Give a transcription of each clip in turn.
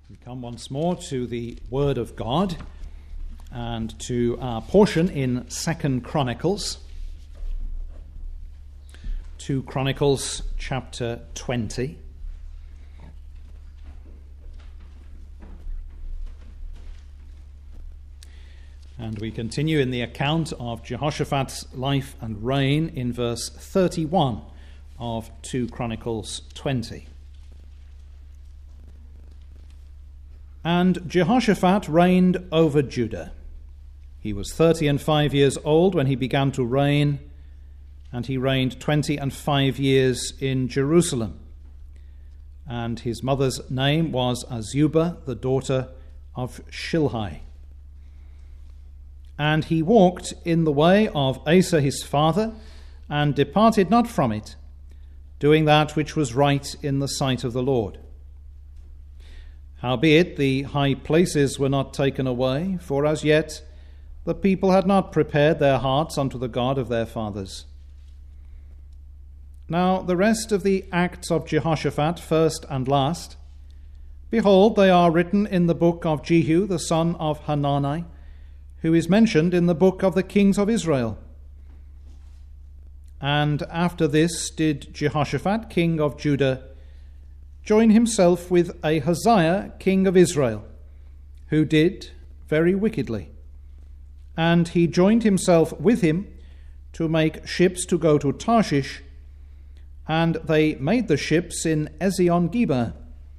We come once more to the Word of God and to our portion in 2 Chronicles. 2 Chronicles chapter 20. And we continue in the account of Jehoshaphat's life and reign in verse 31 of 2 Chronicles 20. And Jehoshaphat reigned over Judah. He was 35 years old when he began to reign, and he reigned 25 years in Jerusalem. And his mother's name was Azubah, the daughter of Shilhi. And he walked in the way of Asa his father, and departed not from it, doing that which was right in the sight of the Lord. Howbeit the high places were not taken away, for as yet the people had not prepared their hearts unto the God of their fathers. Now the rest of the acts of Jehoshaphat, first and last, behold, they are written in the book of Jehu the son of Hanani, who is mentioned in the book of the kings of Israel. And after this did Jehoshaphat, king of Judah, join himself with Ahaziah, king of Israel, who did very wickedly. And he joined himself with him to make ships to go to Tarshish, and they made the ships in Ezion-Geber.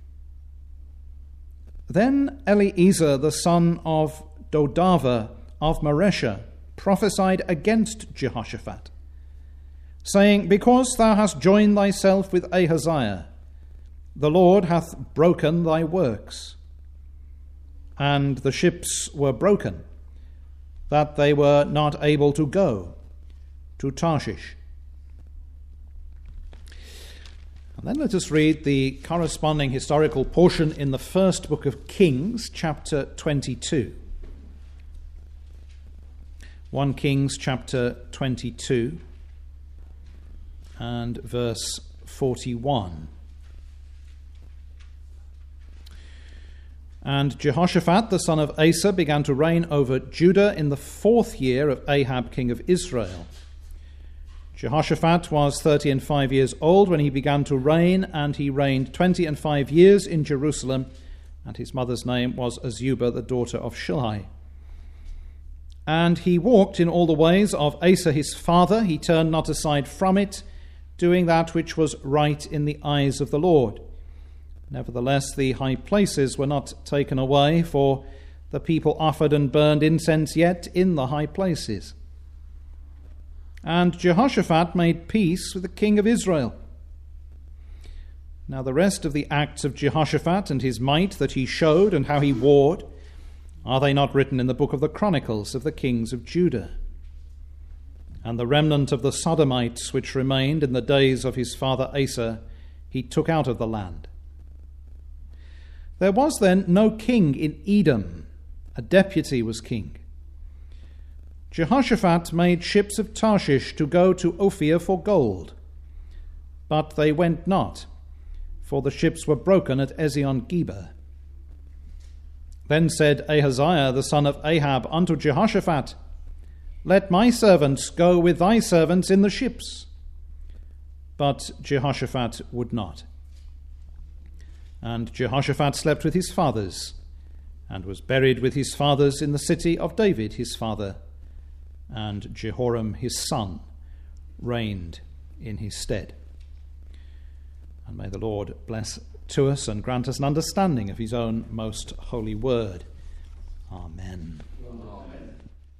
Then Eliezer, the son of Dodava of Maresha, prophesied against Jehoshaphat, saying, Because thou hast joined thyself with Ahaziah, the Lord hath broken thy works. And the ships were broken, that they were not able to go to Tarshish. And then let us read the corresponding historical portion in the first book of Kings, chapter 22. 1 Kings chapter 22 and verse 41. And Jehoshaphat, the son of Asa, began to reign over Judah in the 4th year of Ahab, king of Israel. Jehoshaphat was 35 years old when he began to reign, and he reigned 25 years in Jerusalem, and his mother's name was Azubah, the daughter of Shilhi. And he walked in all the ways of Asa his father. He turned not aside from it, doing that which was right in the eyes of the Lord. Nevertheless, the high places were not taken away, for the people offered and burned incense yet in the high places. And Jehoshaphat made peace with the king of Israel. Now the rest of the acts of Jehoshaphat and his might that he showed and how he warred, are they not written in the book of the Chronicles of the kings of Judah? And the remnant of the Sodomites which remained in the days of his father Asa, he took out of the land. There was then no king in Edom, a deputy was king. Jehoshaphat made ships of Tarshish to go to Ophir for gold, but they went not, for the ships were broken at Ezion-Geber. Then said Ahaziah the son of Ahab unto Jehoshaphat, Let my servants go with thy servants in the ships. But Jehoshaphat would not. And Jehoshaphat slept with his fathers, and was buried with his fathers in the city of David his father, and Jehoram his son reigned in his stead. And may the Lord bless to us and grant us an understanding of his own most holy word. Amen. Amen.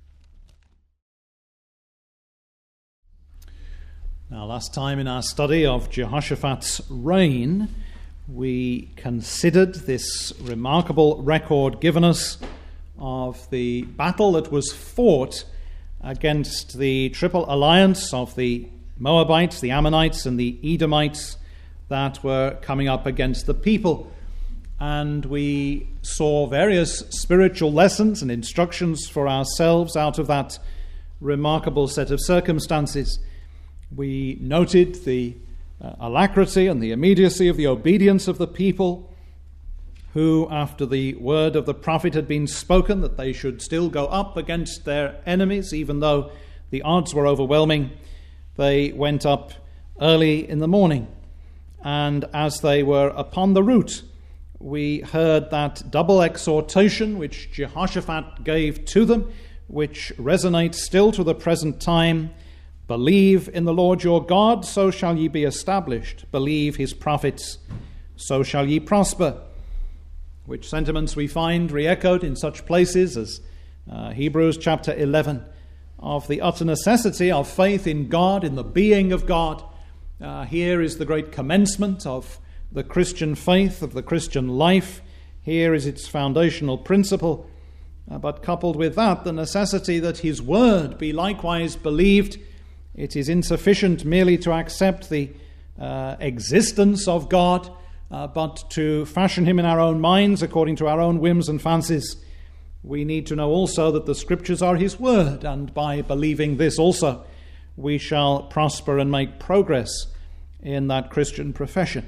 Now, last time in our study of Jehoshaphat's reign, we considered this remarkable record given us of the battle that was fought against the triple alliance of the Moabites, the Ammonites, and the Edomites that were coming up against the people. And we saw various spiritual lessons and instructions for ourselves out of that remarkable set of circumstances. We noted the alacrity and the immediacy of the obedience of the people, who, after the word of the prophet had been spoken that they should still go up against their enemies, even though the odds were overwhelming, they went up early in the morning. And as they were upon the route, we heard that double exhortation which Jehoshaphat gave to them, which resonates still to the present time. Believe in the Lord your God, so shall ye be established. Believe his prophets, so shall ye prosper. Which sentiments we find re-echoed in such places as Hebrews chapter 11, of the utter necessity of faith in God, in the being of God. Here is the great commencement of the Christian faith, of the Christian life. Here is its foundational principle. But coupled with that, the necessity that his word be likewise believed. It is insufficient merely to accept the existence of God, but to fashion him in our own minds according to our own whims and fancies. We need to know also that the Scriptures are his word, and by believing this also, we shall prosper and make progress in that Christian profession.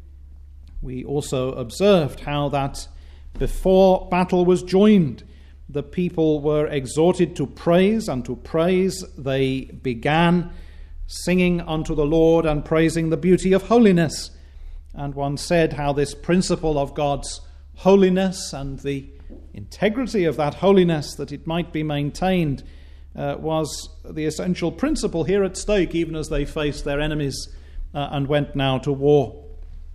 We also observed how that before battle was joined, the people were exhorted to praise, and to praise they began, singing unto the Lord and praising the beauty of holiness. And one said how this principle of God's holiness and the integrity of that holiness, that it might be maintained, was the essential principle here at stake, even as they faced their enemies and went now to war.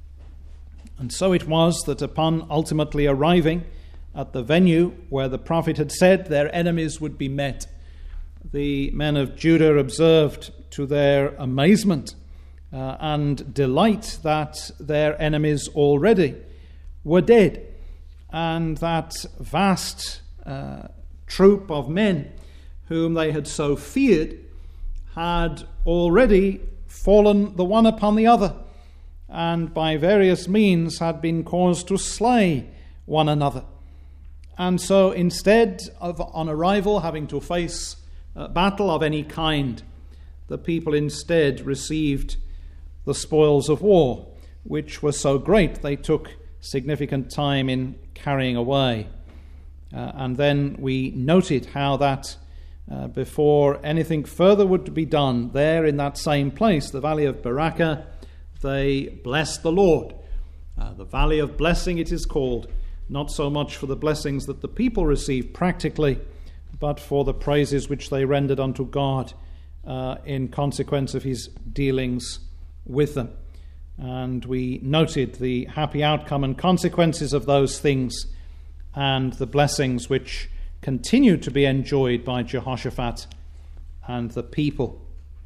And so it was that upon ultimately arriving at the venue where the prophet had said their enemies would be met, the men of Judah observed to their amazement and delight that their enemies already were dead, and that vast troop of men whom they had so feared had already fallen the one upon the other, and by various means had been caused to slay one another. And so instead of on arrival having to face a battle of any kind, the people instead received the spoils of war, which were so great they took significant time in carrying away. And then we noted how that before anything further would be done, there in that same place, the valley of Berachah, they blessed the Lord. The valley of blessing it is called, not so much for the blessings that the people received practically, but for the praises which they rendered unto God in consequence of his dealings with them. And we noted the happy outcome and consequences of those things, and the blessings which continued to be enjoyed by Jehoshaphat and the people.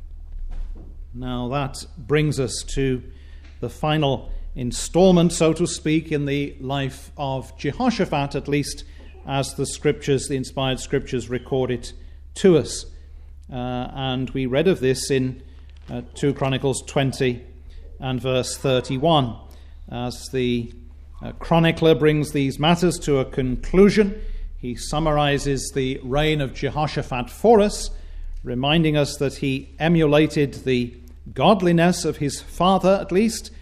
Now that brings us to the final installment, so to speak, in the life of Jehoshaphat, at least as the scriptures, the inspired scriptures, record it to us. And we read of this in 2 Chronicles 20 and verse 31. As the chronicler brings these matters to a conclusion, he summarizes the reign of Jehoshaphat for us, reminding us that he emulated the godliness of his father, at least,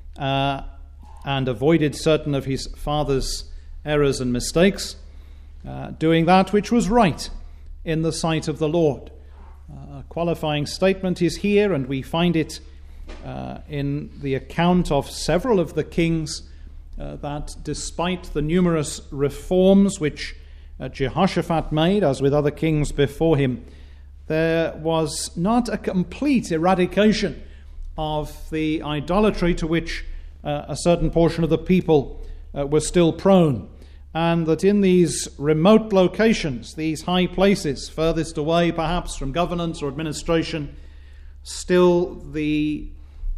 and avoided certain of his father's errors and mistakes, doing that which was right in the sight of the Lord. A qualifying statement is here, and we find it in the account of several of the kings, that despite the numerous reforms which Jehoshaphat made, as with other kings before him, there was not a complete eradication of the idolatry to which a certain portion of the people were still prone, and that in these remote locations, these high places, furthest away perhaps from governance or administration, still the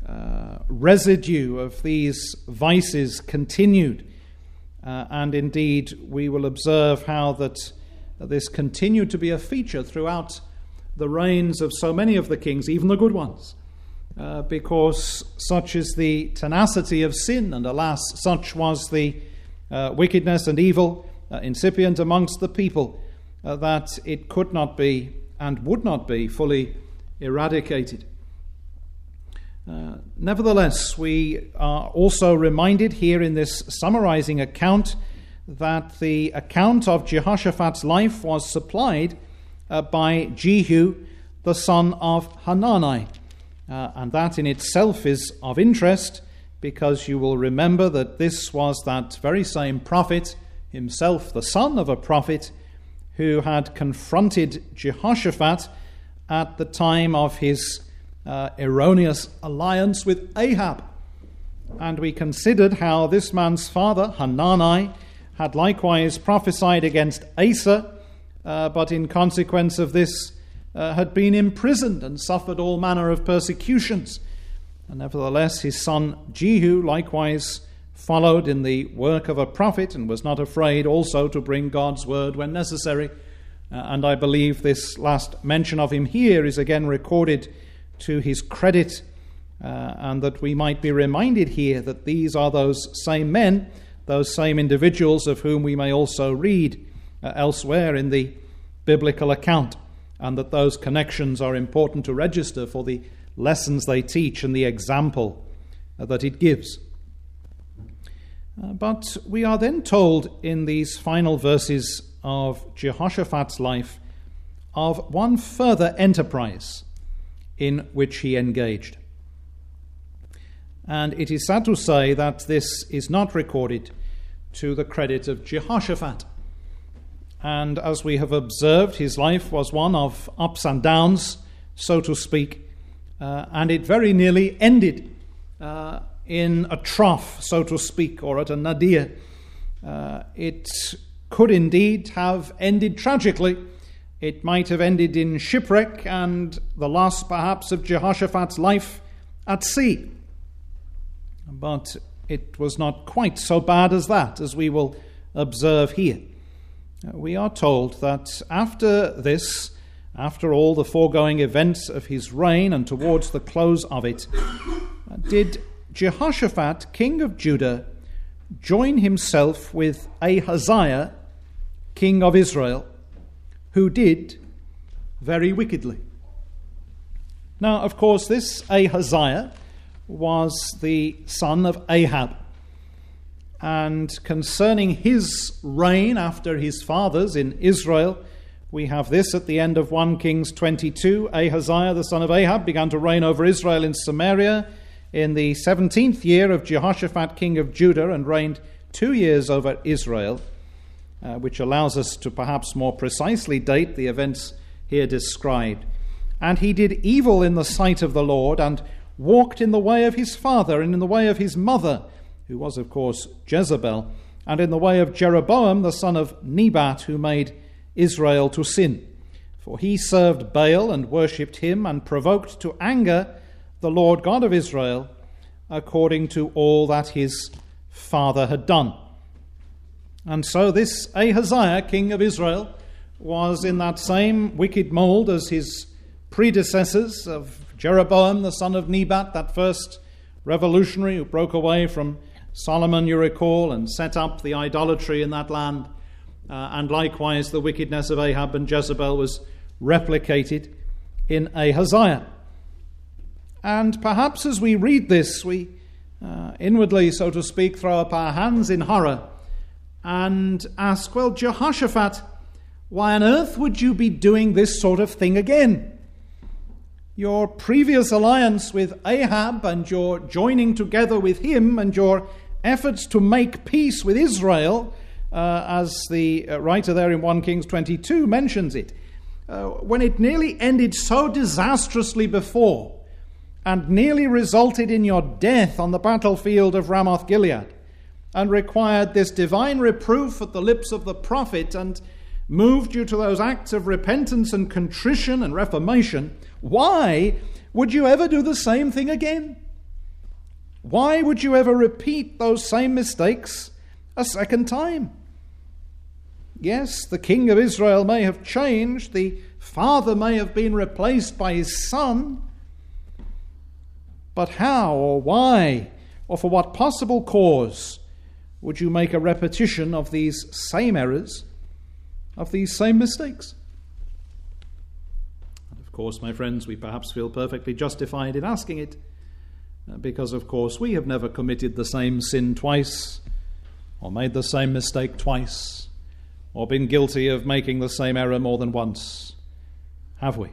residue of these vices continued. And indeed, we will observe how that this continued to be a feature throughout the reigns of so many of the kings, even the good ones, because such is the tenacity of sin, and alas, such was the wickedness and evil incipient amongst the people, that it could not be and would not be fully eradicated. Nevertheless, we are also reminded here in this summarizing account that the account of Jehoshaphat's life was supplied by Jehu, the son of Hanani. And that in itself is of interest, because you will remember that this was that very same prophet, himself the son of a prophet, who had confronted Jehoshaphat at the time of his erroneous alliance with Ahab. And we considered how this man's father, Hanani, had likewise prophesied against Asa, but in consequence of this had been imprisoned and suffered all manner of persecutions. And nevertheless, his son Jehu likewise followed in the work of a prophet and was not afraid also to bring God's word when necessary. And I believe this last mention of him here is again recorded to his credit, and that we might be reminded here that these are those same men, those same individuals of whom we may also read elsewhere in the biblical account, and that those connections are important to register for the lessons they teach and the example that it gives. But we are then told in these final verses of Jehoshaphat's life of one further enterprise in which he engaged. And it is sad to say that this is not recorded to the credit of Jehoshaphat. And as we have observed, his life was one of ups and downs, so to speak, and it very nearly ended in a trough, so to speak, or at a nadir. It could indeed have ended tragically. It might have ended in shipwreck and the loss perhaps of Jehoshaphat's life at sea. But it was not quite so bad as that, as we will observe here. We are told that after this, after all the foregoing events of his reign and towards the close of it, did Jehoshaphat, king of Judah, join himself with Ahaziah, king of Israel, who did very wickedly. Now, of course, this Ahaziah was the son of Ahab. And concerning his reign after his fathers in Israel, we have this at the end of 1 Kings 22. Ahaziah, the son of Ahab, began to reign over Israel in Samaria in the 17th year of Jehoshaphat, king of Judah, and reigned 2 years over Israel, which allows us to perhaps more precisely date the events here described. And he did evil in the sight of the Lord, and walked in the way of his father and in the way of his mother, who was, of course, Jezebel, and in the way of Jeroboam, the son of Nebat, who made Israel to sin. For he served Baal and worshipped him, and provoked to anger the Lord God of Israel, according to all that his father had done. And so this Ahaziah, king of Israel, was in that same wicked mold as his predecessors of Jeroboam, the son of Nebat, that first revolutionary who broke away from Solomon, you recall, and set up the idolatry in that land. And likewise, the wickedness of Ahab and Jezebel was replicated in Ahaziah. And perhaps as we read this, we inwardly, so to speak, throw up our hands in horror and ask, well, Jehoshaphat, why on earth would you be doing this sort of thing again? Your previous alliance with Ahab and your joining together with him and your efforts to make peace with Israel, as the writer there in 1 Kings 22 mentions it, when it nearly ended so disastrously before and nearly resulted in your death on the battlefield of Ramoth Gilead and required this divine reproof at the lips of the prophet and moved you to those acts of repentance and contrition and reformation, why would you ever do the same thing again? Why would you ever repeat those same mistakes a second time? Yes, the king of Israel may have changed, the father may have been replaced by his son, but how or why or for what possible cause would you make a repetition of these same errors, of these same mistakes? And of course, my friends, we perhaps feel perfectly justified in asking it. because, of course, we have never committed the same sin twice, or made the same mistake twice, or been guilty of making the same error more than once, have we?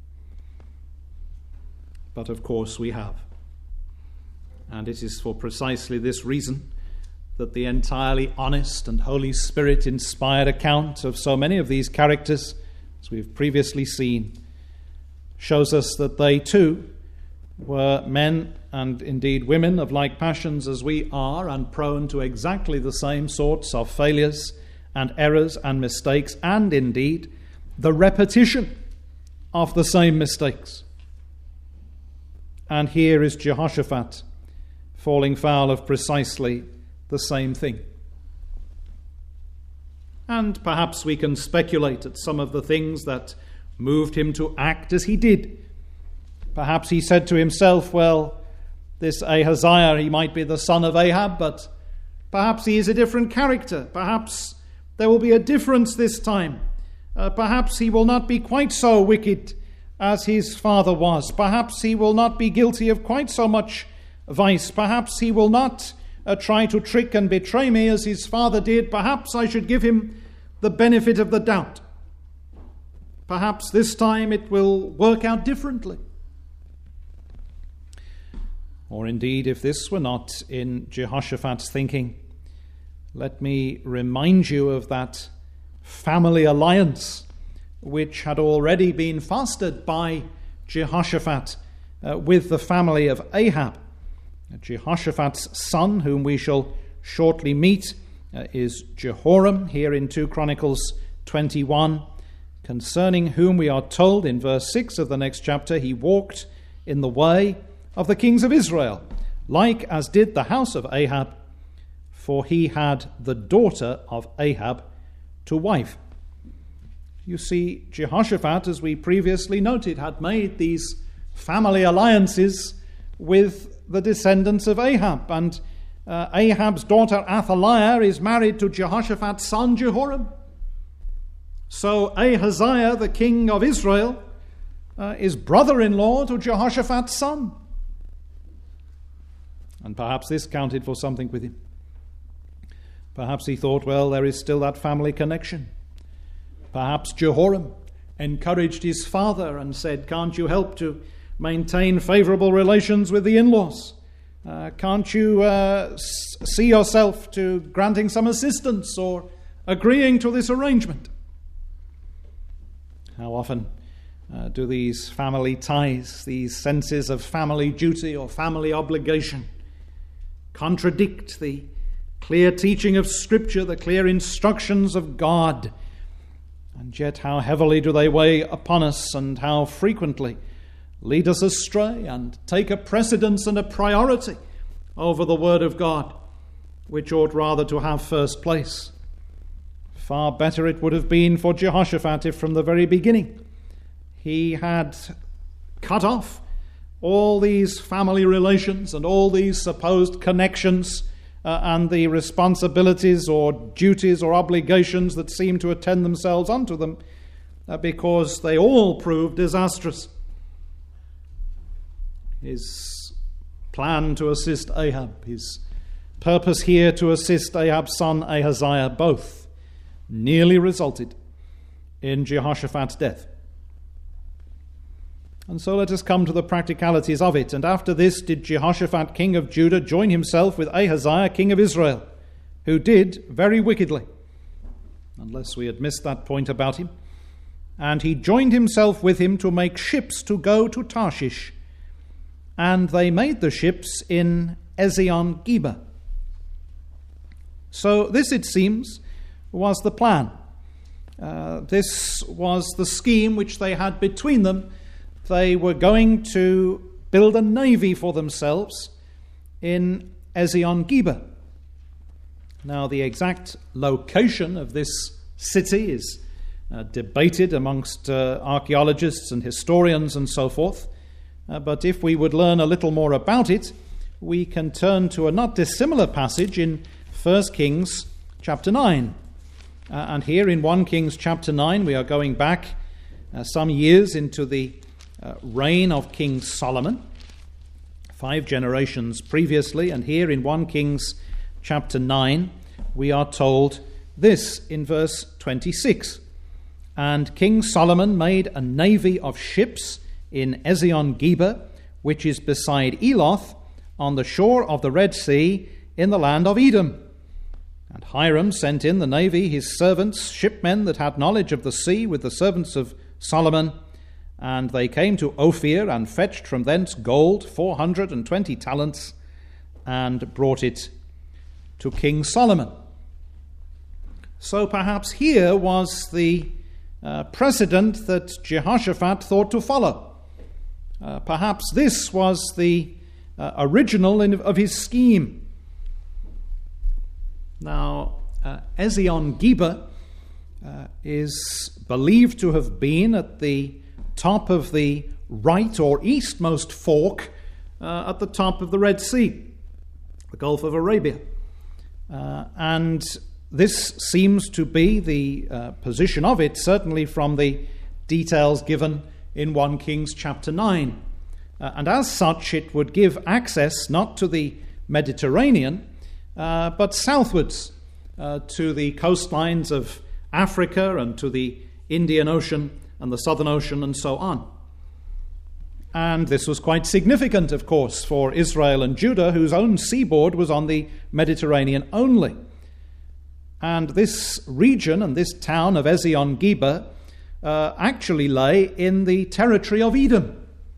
But, of course, we have. And it is for precisely this reason that the entirely honest and Holy Spirit-inspired account of so many of these characters, as we've previously seen, shows us that they too were men and indeed women of like passions as we are, and prone to exactly the same sorts of failures and errors and mistakes, and indeed the repetition of the same mistakes. And here is Jehoshaphat falling foul of precisely the same thing. And perhaps we can speculate at some of the things that moved him to act as he did. Perhaps he said to himself, well, this Ahaziah, he might be the son of Ahab, but perhaps he is a different character. Perhaps there will be a difference this time. Perhaps he will not be quite so wicked as his father was. Perhaps he will not be guilty of quite so much vice. Perhaps he will not try to trick and betray me as his father did. Perhaps I should give him the benefit of the doubt. Perhaps this time it will work out differently. Or indeed, if this were not in Jehoshaphat's thinking, let me remind you of that family alliance which had already been fostered by Jehoshaphat with the family of Ahab. Jehoshaphat's son, whom we shall shortly meet, is Jehoram, here in 2 Chronicles 21, concerning whom we are told in verse 6 of the next chapter, he walked in the way of the kings of Israel, like as did the house of Ahab, for he had the daughter of Ahab to wife. You see, Jehoshaphat, as we previously noted, had made these family alliances with the descendants of Ahab, and Ahab's daughter Athaliah is married to Jehoshaphat's son Jehoram. So Ahaziah, the king of Israel, is brother-in-law to Jehoshaphat's son. And perhaps this counted for something with him. Perhaps he thought, well, there is still that family connection. Perhaps Jehoram encouraged his father and said, can't you help to maintain favorable relations with the in-laws? Can't you see yourself to granting some assistance or agreeing to this arrangement? How often do these family ties, these senses of family duty or family obligation, contradict the clear teaching of Scripture, the clear instructions of God? And yet how heavily do they weigh upon us, and how frequently lead us astray and take a precedence and a priority over the Word of God, which ought rather to have first place. Far better it would have been for Jehoshaphat if from the very beginning he had cut off all these family relations and all these supposed connections and the responsibilities or duties or obligations that seem to attend themselves unto them, because they all proved disastrous. His plan to assist Ahab, his purpose here to assist Ahab's son Ahaziah, both nearly resulted in Jehoshaphat's death. And so let us come to the practicalities of it. And after this did Jehoshaphat, king of Judah, join himself with Ahaziah, king of Israel, who did very wickedly, unless we had missed that point about him. And he joined himself with him to make ships to go to Tarshish. And they made the ships in Ezion-Geber. So this, it seems, was the plan. This was the scheme which they had between them. They were going to build a navy for themselves in Ezion-Geber. Now, the exact location of this city is debated amongst archaeologists and historians and so forth. But if we would learn a little more about it, we can turn to a not dissimilar passage in 1 Kings chapter 9. And here in 1 Kings chapter 9, we are going back some years into the reign of King Solomon. 5 generations previously. And here in 1 Kings chapter 9, we are told this in verse 26. And King Solomon made a navy of ships in Ezion-Geber, which is beside Eloth, on the shore of the Red Sea, in the land of Edom. And Hiram sent in the navy his servants, shipmen that had knowledge of the sea, with the servants of Solomon. And they came to Ophir and fetched from thence gold, 420 talents, and brought it to King Solomon. So perhaps here was the precedent that Jehoshaphat thought to follow. Perhaps this was the original of his scheme. Now, Ezion-Geber is believed to have been at the top of the right or eastmost fork at the top of the Red Sea, the Gulf of Arabia. And this seems to be the position of it, certainly from the details given in 1 Kings chapter 9. And as such, it would give access not to the Mediterranean, but southwards to the coastlines of Africa and to the Indian Ocean and the Southern Ocean and so on. And this was quite significant, of course, for Israel and Judah, whose own seaboard was on the Mediterranean only. And this region and this town of Ezion-Geber actually lay in the territory of Edom.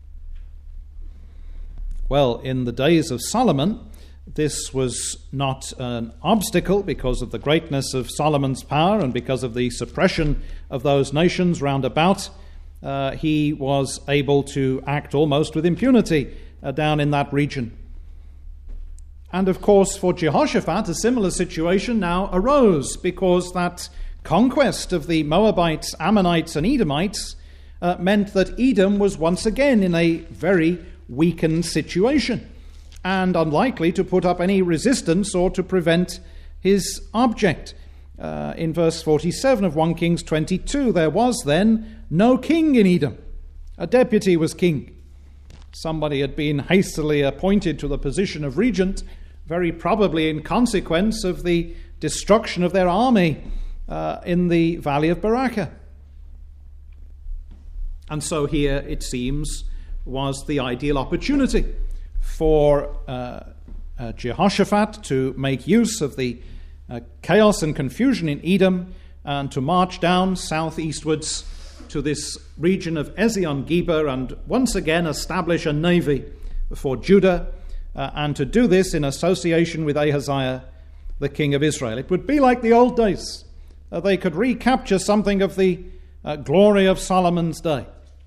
Well, in the days of Solomon, this was not an obstacle because of the greatness of Solomon's power and because of the suppression of those nations round about. He was able to act almost with impunity down in that region. And of course, for Jehoshaphat, a similar situation now arose because that conquest of the Moabites, Ammonites, and Edomites meant that Edom was once again in a very weakened situation and unlikely to put up any resistance or to prevent his object. In verse 47 of 1 Kings 22, there was then no king in Edom. A deputy was king. Somebody had been hastily appointed to the position of regent, very probably in consequence of the destruction of their army in the valley of Barakah. And so here, it seems, was the ideal opportunity for Jehoshaphat to make use of the chaos and confusion in Edom and to march down southeastwards to this region of Ezion-Geber and once again establish a navy for Judah, and to do this in association with Ahaziah, the king of Israel. It would be like the old days. They could recapture something of the glory of Solomon's day.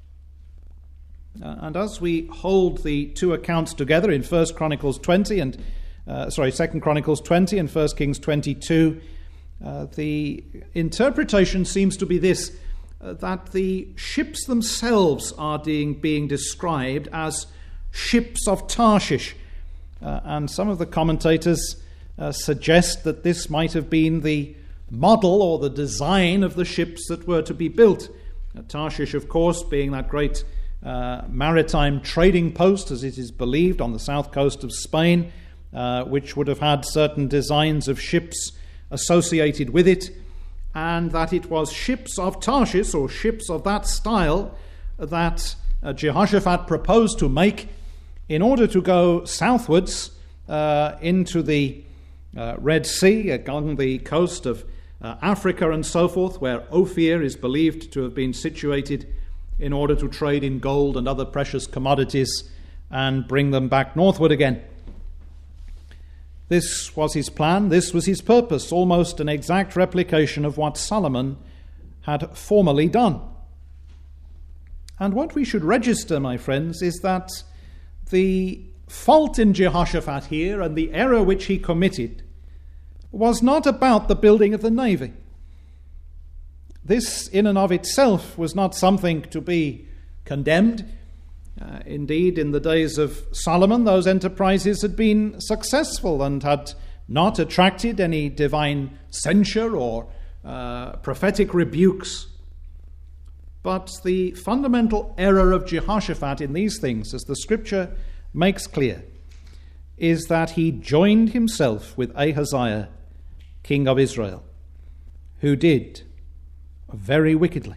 And as we hold the two accounts together in 2 Chronicles 20 and 1 Kings 22, the interpretation seems to be this, that the ships themselves are being described as ships of Tarshish. And some of the commentators suggest that this might have been the model or the design of the ships that were to be built. Tarshish, of course, being that great maritime trading post, as it is believed, on the south coast of Spain, which would have had certain designs of ships associated with it, and that it was ships of Tarshish, or ships of that style, that Jehoshaphat proposed to make in order to go southwards into the Red Sea, along the coast of Africa and so forth, where Ophir is believed to have been situated, in order to trade in gold and other precious commodities and bring them back northward again. This was his plan, this was his purpose, almost an exact replication of what Solomon had formerly done. And what we should register, my friends, is that the fault in Jehoshaphat here and the error which he committed was not about the building of the navy. This in and of itself was not something to be condemned. Indeed, in the days of Solomon, those enterprises had been successful and had not attracted any divine censure or prophetic rebukes. But the fundamental error of Jehoshaphat in these things, as the scripture makes clear is that he joined himself with Ahaziah, king of Israel, who did very wickedly.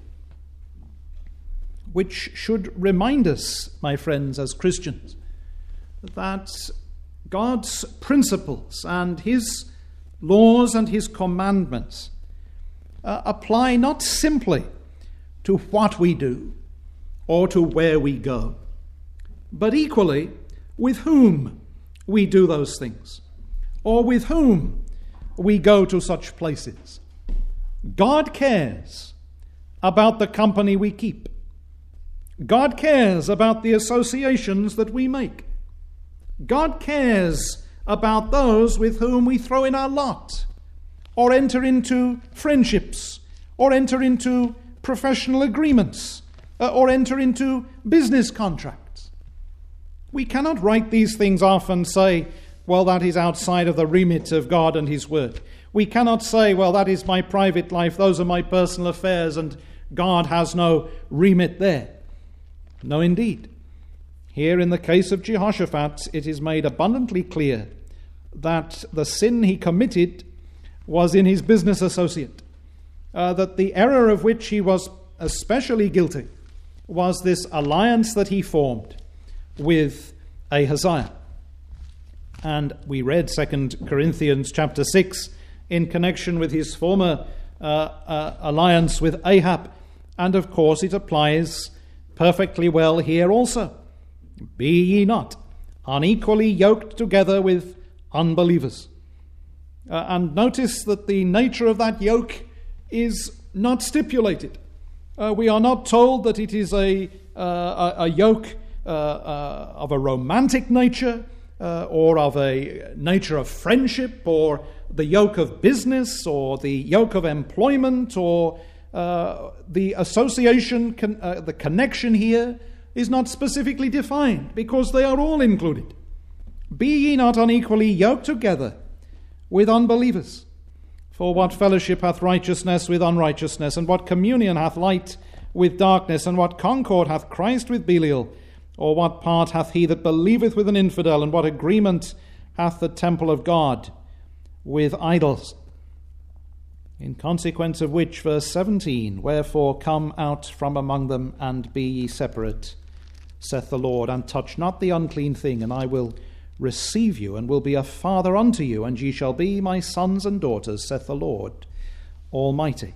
Which should remind us, my friends, as Christians, that God's principles and his laws and his commandments apply not simply to what we do or to where we go, but equally with whom we do those things, or with whom we go to such places. God cares about the company we keep. God cares about the associations that we make. God cares about those with whom we throw in our lot, or enter into friendships, or enter into professional agreements, or enter into business contracts. We cannot write these things off and say, well, that is outside of the remit of God and his word. We cannot say, well, that is my private life, those are my personal affairs, and God has no remit there. No, indeed. Here in the case of Jehoshaphat, it is made abundantly clear that the sin he committed was in his business associate, that the error of which he was especially guilty was this alliance that he formed with Ahaziah. And we read 2 Corinthians chapter 6 in connection with his former alliance with Ahab. And of course it applies perfectly well here also. Be ye not unequally yoked together with unbelievers. And notice that the nature of that yoke is not stipulated. We are not told that it is a yoke of a romantic nature, or of a nature of friendship, or the yoke of business, or the yoke of employment, or the association, the connection here is not specifically defined, because they are all included. Be ye not unequally yoked together with unbelievers. For what fellowship hath righteousness with unrighteousness, and what communion hath light with darkness, and what concord hath Christ with Belial? Or what part hath he that believeth with an infidel, and what agreement hath the temple of God with idols? In consequence of which, verse 17, wherefore come out from among them, and be ye separate, saith the Lord, and touch not the unclean thing, and I will receive you, and will be a father unto you, and ye shall be my sons and daughters, saith the Lord Almighty.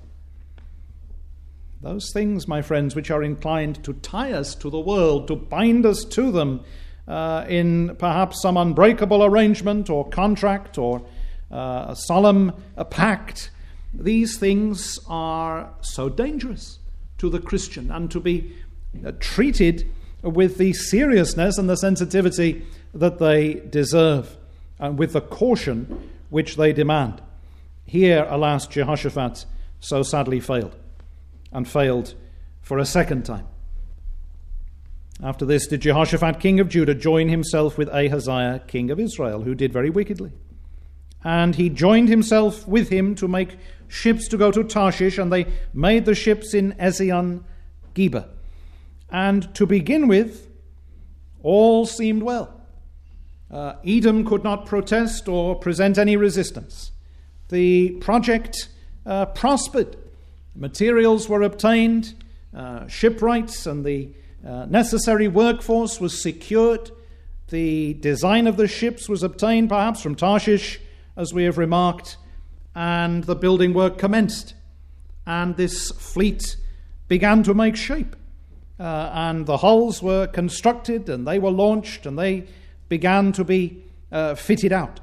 Those things, my friends, which are inclined to tie us to the world, to bind us to them in perhaps some unbreakable arrangement or contract or a solemn pact, these things are so dangerous to the Christian, and to be treated with the seriousness and the sensitivity that they deserve, and with the caution which they demand. Here, alas, Jehoshaphat so sadly failed, and failed for a second time. After this did Jehoshaphat, king of Judah, join himself with Ahaziah, king of Israel, who did very wickedly. And he joined himself with him to make ships to go to Tarshish, and they made the ships in Ezion-Geber. And to begin with, all seemed well. Edom could not protest or present any resistance. The project prospered. Materials were obtained, shipwrights and the necessary workforce was secured. The design of the ships was obtained perhaps from Tarshish, as we have remarked, and the building work commenced. And this fleet began to make shape. And the hulls were constructed, and they were launched, and they began to be fitted out.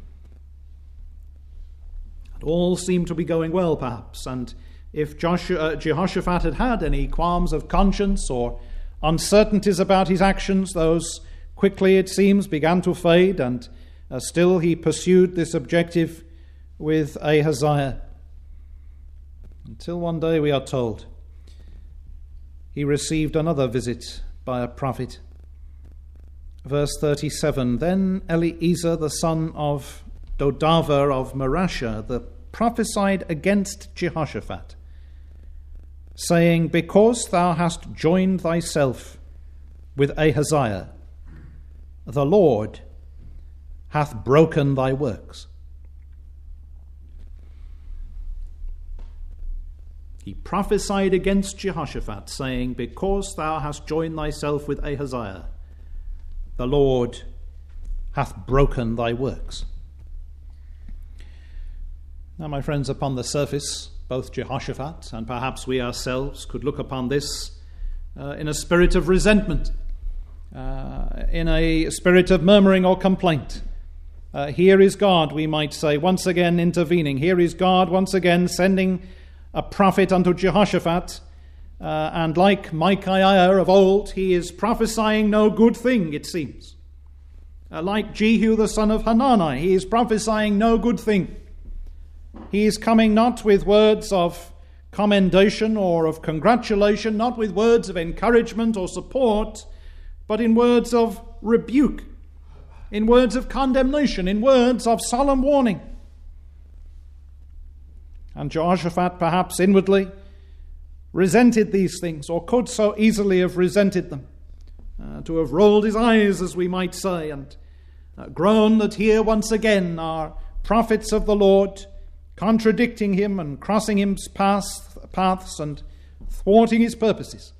And all seemed to be going well, perhaps, and if Jehoshaphat had had any qualms of conscience or uncertainties about his actions, those quickly, it seems, began to fade, and still he pursued this objective with Ahaziah. Until one day, we are told, he received another visit by a prophet. Verse 37, then Eliezer, the son of Dodavah of Marashah, prophesied against Jehoshaphat, saying, because thou hast joined thyself with Ahaziah, the Lord hath broken thy works. He prophesied against Jehoshaphat, saying, because thou hast joined thyself with Ahaziah, the Lord hath broken thy works. Now, my friends, upon the surface, both Jehoshaphat and perhaps we ourselves could look upon this in a spirit of resentment, in a spirit of murmuring or complaint. Here is God, we might say, once again intervening. Here is God once again sending a prophet unto Jehoshaphat, and like Micaiah of old, he is prophesying no good thing, it seems. Like Jehu the son of Hanani, he is prophesying no good thing. He is coming not with words of commendation or of congratulation, not with words of encouragement or support, but in words of rebuke, in words of condemnation, in words of solemn warning. And Jehoshaphat perhaps inwardly resented these things, or could so easily have resented them, to have rolled his eyes, as we might say, and groaned that here once again are prophets of the Lord contradicting him and crossing his paths and thwarting his purposes.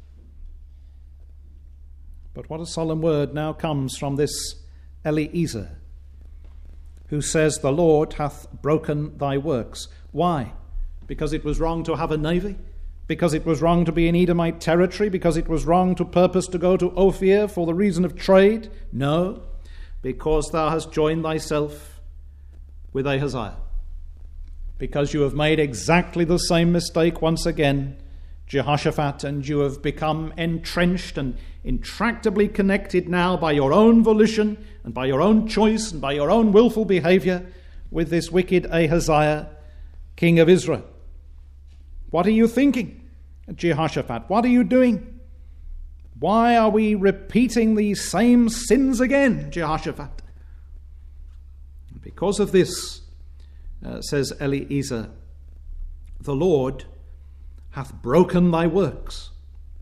But what a solemn word now comes from this Eliezer, who says, the Lord hath broken thy works. Why? Because it was wrong to have a navy? Because it was wrong to be in Edomite territory? Because it was wrong to purpose to go to Ophir for the reason of trade? No, because thou hast joined thyself with Ahaziah. Because you have made exactly the same mistake once again, Jehoshaphat, and you have become entrenched and intractably connected now by your own volition and by your own choice and by your own willful behavior with this wicked Ahaziah, king of Israel. What are you thinking, Jehoshaphat? What are you doing? Why are we repeating these same sins again, Jehoshaphat? Because of this, says Eliezer, the Lord hath broken thy works.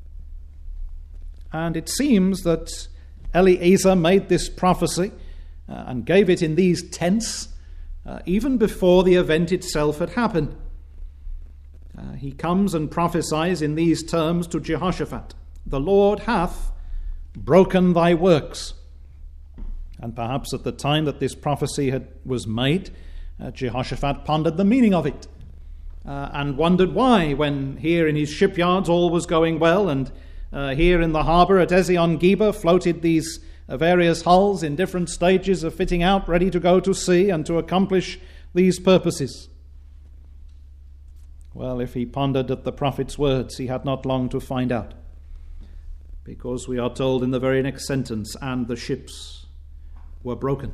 And it seems that Eliezer made this prophecy and gave it in these tense even before the event itself had happened. He comes and prophesies in these terms to Jehoshaphat, the Lord hath broken thy works. And perhaps at the time that this prophecy was made, Jehoshaphat pondered the meaning of it and wondered why, when here in his shipyards all was going well, and here in the harbour at Ezion-Geber floated these various hulls in different stages of fitting out, ready to go to sea and to accomplish these purposes. Well, if he pondered at the prophet's words, he had not long to find out, because we are told in the very next sentence, and the ships were broken.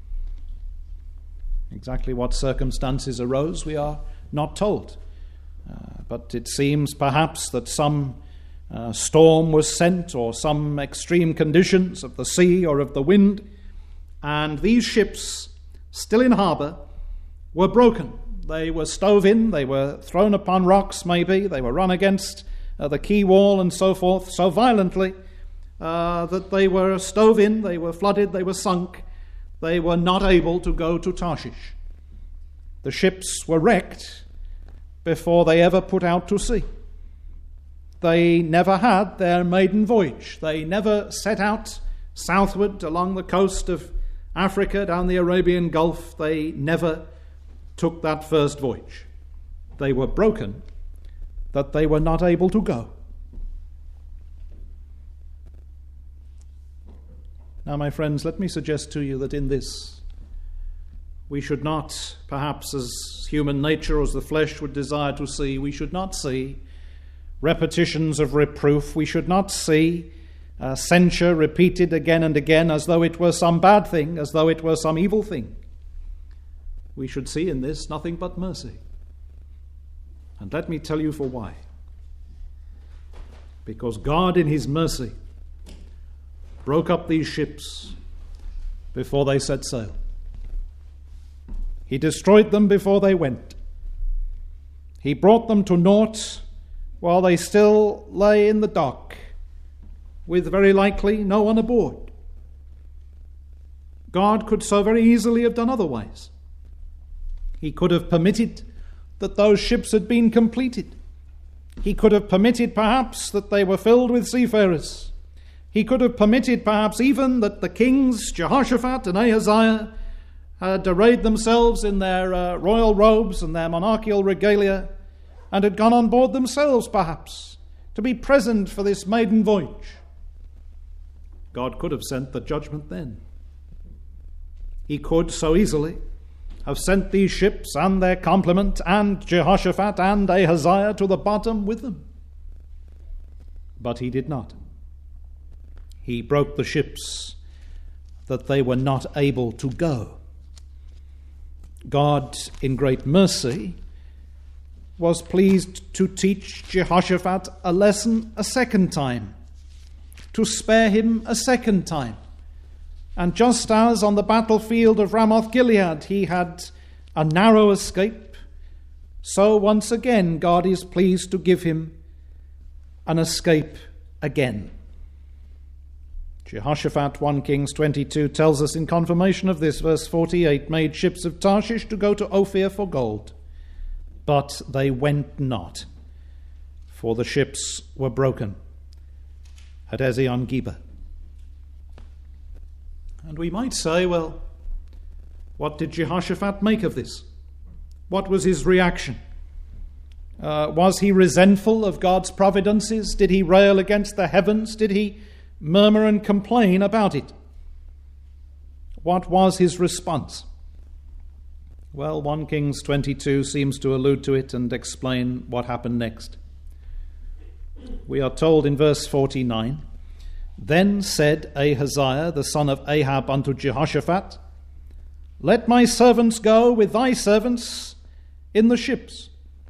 Exactly what circumstances arose, we are not told. But it seems perhaps that some storm was sent, or some extreme conditions of the sea or of the wind, and these ships, still in harbour, were broken. They were stove in, they were thrown upon rocks maybe, they were run against the quay wall and so forth, so violently that they were stove in, they were flooded, they were sunk. They were not able to go to Tarshish. The ships were wrecked before they ever put out to sea. They never had their maiden voyage. They never set out southward along the coast of Africa, down the Arabian Gulf. They never took that first voyage. They were broken that they were not able to go. Now, my friends, let me suggest to you that in this, we should not, perhaps as human nature, as the flesh would desire to see, we should not see repetitions of reproof. We should not see censure repeated again and again as though it were some bad thing, as though it were some evil thing. We should see in this nothing but mercy. And let me tell you for why. Because God in his mercy broke up these ships before they set sail. He destroyed them before they went. He brought them to naught while they still lay in the dock, with very likely no one aboard. God could so very easily have done otherwise. He could have permitted that those ships had been completed. He could have permitted perhaps that they were filled with seafarers. He could have permitted perhaps even that the kings Jehoshaphat and Ahaziah had arrayed themselves in their royal robes and their monarchical regalia and had gone on board themselves perhaps to be present for this maiden voyage. God could have sent the judgment then. He could so easily have sent these ships and their complement and Jehoshaphat and Ahaziah to the bottom with them. But he did not. He broke the ships that they were not able to go. God, in great mercy, was pleased to teach Jehoshaphat a lesson a second time, to spare him a second time. And just as on the battlefield of Ramoth-Gilead he had a narrow escape, so once again God is pleased to give him an escape again. Jehoshaphat, 1 Kings 22, tells us in confirmation of this, verse 48, made ships of Tarshish to go to Ophir for gold, but they went not, for the ships were broken at Ezion-Geber. And we might say, well, what did Jehoshaphat make of this? What was his reaction? Was he resentful of God's providences? Did he rail against the heavens? Did he murmur and complain about it? What was his response? Well, 1 Kings 22 seems to allude to it and explain what happened next. We are told in verse 49, Then said Ahaziah, the son of Ahab, unto Jehoshaphat, Let my servants go with thy servants in the ships.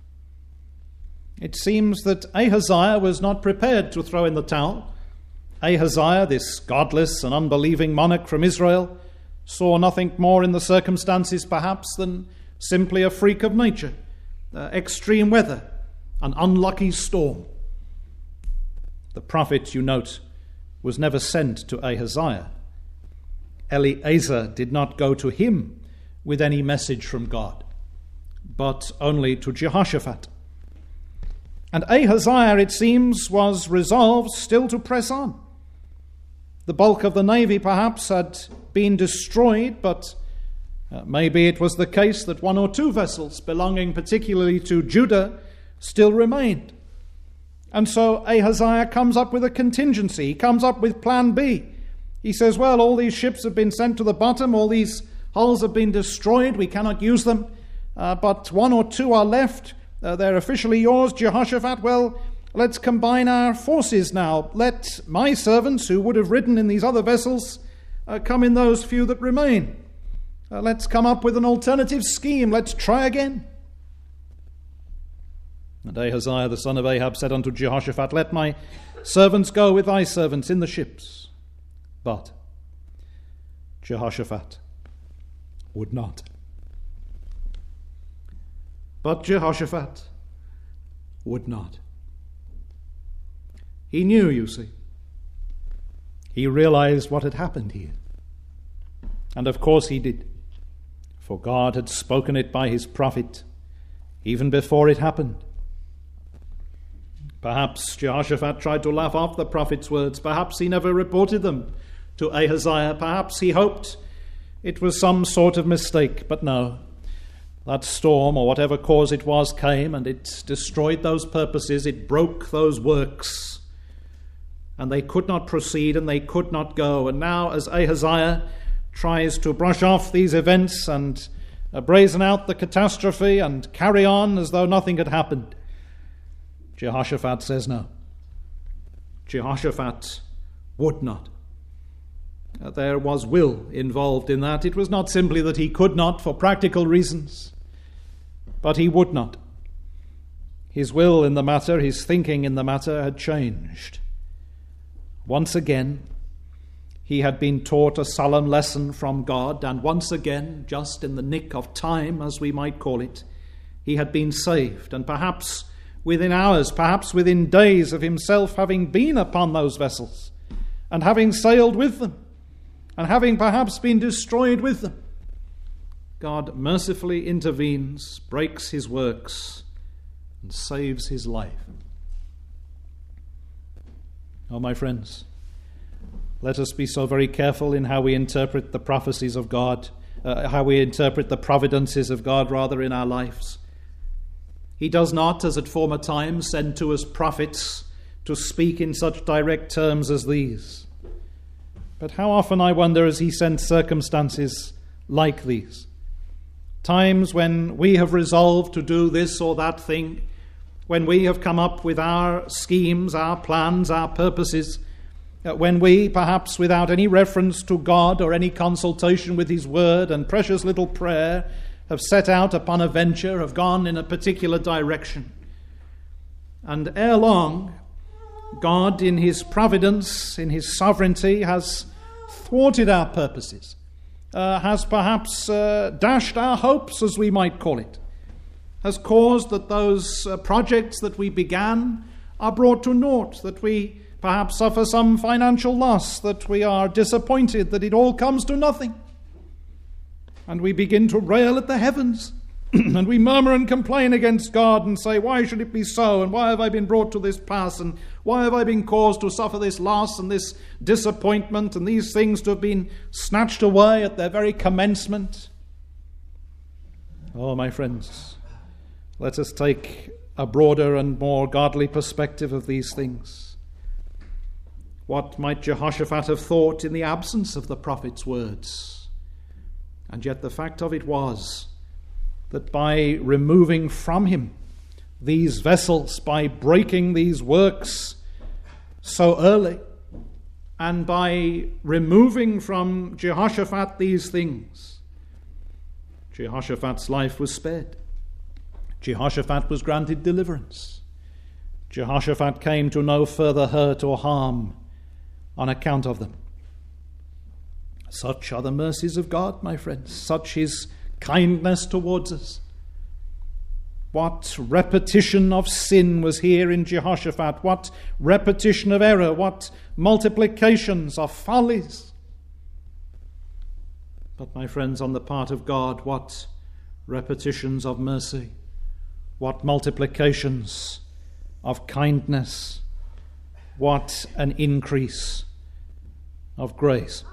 It seems that Ahaziah was not prepared to throw in the towel. Ahaziah, this godless and unbelieving monarch from Israel, saw nothing more in the circumstances perhaps than simply a freak of nature, extreme weather, an unlucky storm. The prophet, you note, was never sent to Ahaziah. Eleazar did not go to him with any message from God, but only to Jehoshaphat. And Ahaziah, it seems, was resolved still to press on. The bulk of the navy perhaps had been destroyed, but maybe it was the case that one or two vessels belonging particularly to Judah still remained. And so Ahaziah comes up with a contingency. He comes up with plan B. He says, well, all these ships have been sent to the bottom, all these hulls have been destroyed, we cannot use them, but one or two are left. They're officially yours, Jehoshaphat. Well, let's combine our forces now. Let my servants, who would have ridden in these other vessels, come in those few that remain. Let's come up with an alternative scheme. Let's try again. And Ahaziah, the son of Ahab, said unto Jehoshaphat, Let my servants go with thy servants in the ships. But Jehoshaphat would not. But Jehoshaphat would not. He knew, you see. He realized what had happened here. And of course he did. For God had spoken it by his prophet even before it happened. Perhaps Jehoshaphat tried to laugh off the prophet's words. Perhaps he never reported them to Ahaziah. Perhaps he hoped it was some sort of mistake. But no, that storm, or whatever cause it was, came and it destroyed those purposes. It broke those works. And they could not proceed and they could not go. And now as Ahaziah tries to brush off these events and brazen out the catastrophe and carry on as though nothing had happened, Jehoshaphat says no. Jehoshaphat would not. There was will involved in that. It was not simply that he could not for practical reasons, but he would not. His will in the matter, his thinking in the matter had changed. Once again, he had been taught a solemn lesson from God, and once again, just in the nick of time, as we might call it, he had been saved, and perhaps within hours, perhaps within days of himself having been upon those vessels and having sailed with them. and having perhaps been destroyed with them, God mercifully intervenes, breaks his works, and saves his life. Oh, my friends, let us be so very careful in how we interpret the prophecies of God, how we interpret the providences of God, rather, in our lives. He does not, as at former times, send to us prophets to speak in such direct terms as these. But how often, I wonder, has he sent circumstances like these? Times when we have resolved to do this or that thing, when we have come up with our schemes, our plans, our purposes, when we, perhaps without any reference to God or any consultation with his word and precious little prayer, have set out upon a venture, have gone in a particular direction. And ere long, God, in his providence, in his sovereignty, has thwarted our purposes, has perhaps dashed our hopes, as we might call it, has caused that those projects that we began are brought to naught, that we perhaps suffer some financial loss, that we are disappointed, that it all comes to nothing. And we begin to rail at the heavens, and we murmur and complain against God and say, why should it be so? And why have I been brought to this pass? And why have I been caused to suffer this loss and this disappointment and these things to have been snatched away at their very commencement? Oh, my friends, let us take a broader and more godly perspective of these things. What might Jehoshaphat have thought in the absence of the prophet's words? And yet the fact of it was that by removing from him these vessels, by breaking these works so early, and by removing from Jehoshaphat these things, Jehoshaphat's life was spared. Jehoshaphat was granted deliverance. Jehoshaphat came to no further hurt or harm on account of them. Such are the mercies of God, my friends, such his kindness towards us. What repetition of sin was here in Jehoshaphat, what repetition of error, what multiplications of follies. But, my friends, on the part of God, what repetitions of mercy, what multiplications of kindness, what an increase of grace.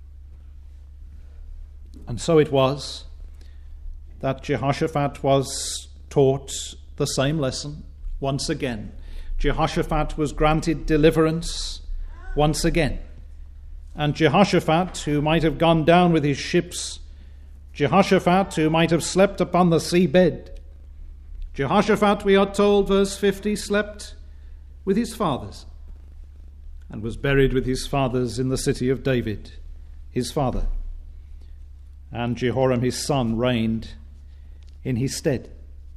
And so it was that Jehoshaphat was taught the same lesson once again. Jehoshaphat was granted deliverance once again. And Jehoshaphat, who might have gone down with his ships, Jehoshaphat, who might have slept upon the seabed, Jehoshaphat, we are told, verse 50, slept with his fathers and was buried with his fathers in the city of David, his father. And Jehoram his son reigned in his stead.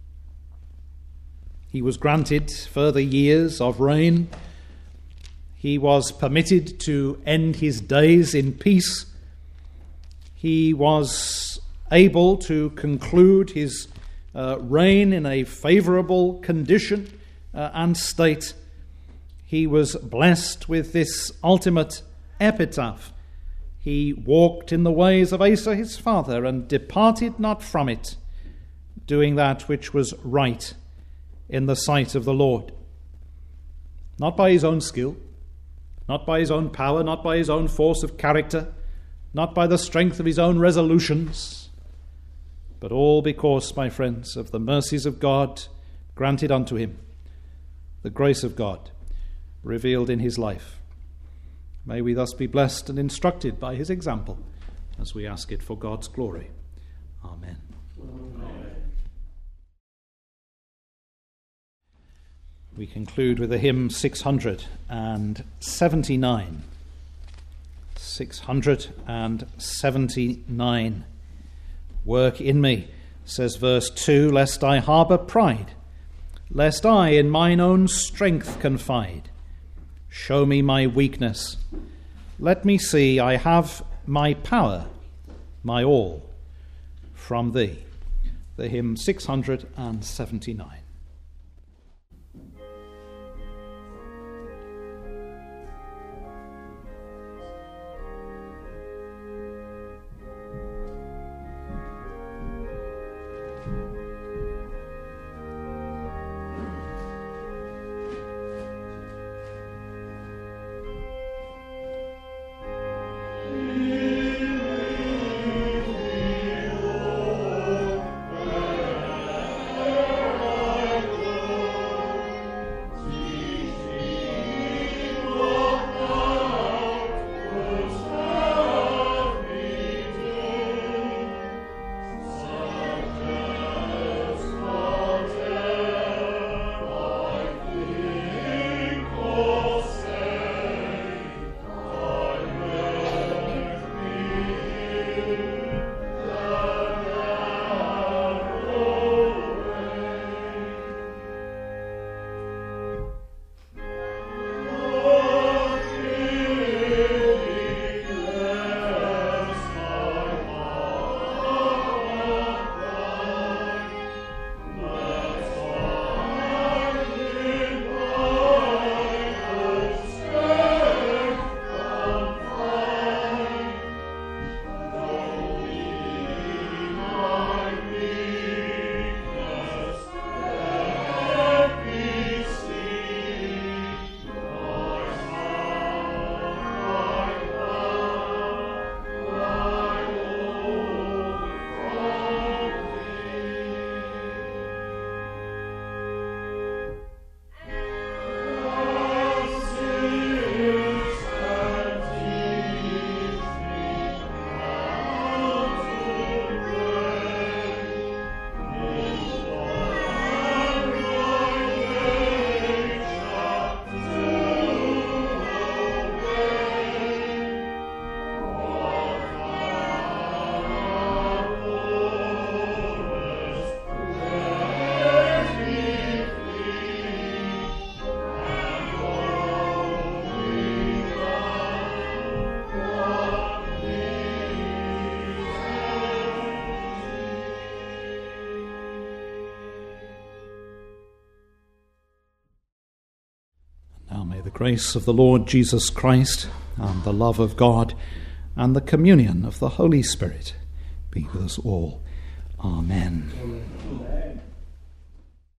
He was granted further years of reign. He was permitted to end his days in peace. He was able to conclude his reign in a favorable condition and state. He was blessed with this ultimate epitaph. He walked in the ways of Asa his father and departed not from it, doing that which was right in the sight of the Lord. Not by his own skill, not by his own power, not by his own force of character, not by the strength of his own resolutions, but all because, my friends, of the mercies of God granted unto him, the grace of God revealed in his life. May we thus be blessed and instructed by his example as we ask it for God's glory. Amen. Amen. We conclude with the hymn 679. 679. Work in me, says verse 2, lest I harbour pride, lest I in mine own strength confide. Show me my weakness. Let me see I have my power, my all, from thee. The hymn 679. May the grace of the Lord Jesus Christ and the love of God and the communion of the Holy Spirit be with us all. Amen. Amen.